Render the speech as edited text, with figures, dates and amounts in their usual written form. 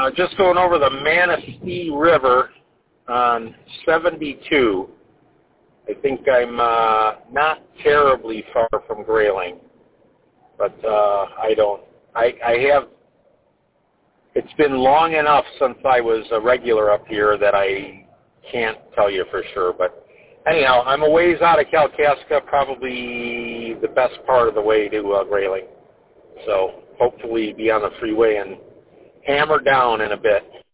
Just going over the Manistee River on 72. I think I'm not terribly far from Grayling, but I have. It's been long enough since I was a regular up here that I can't tell you for sure. But anyhow, I'm a ways out of Kalkaska, probably the best part of the way to Grayling. So hopefully be on the freeway and hammer down in a bit.